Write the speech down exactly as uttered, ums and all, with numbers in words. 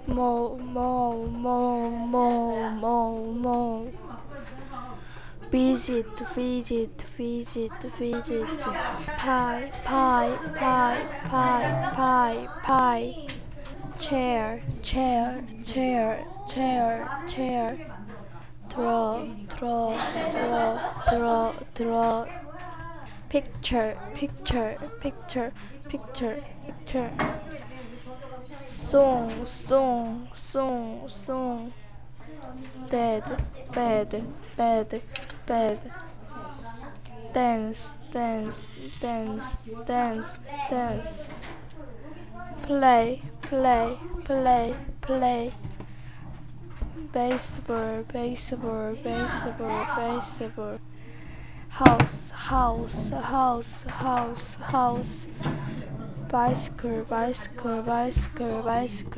mo mo mo mo mo mo visit visit visit visit pie pie pie pie pie pie chair chair chair chair chair draw draw draw draw draw picture picture picture picture picture song song song song dead bed bed bed dance dance dance dance dance play play play play baseball baseball baseball baseball house house house house house bicycle bicycle bicycle bicycle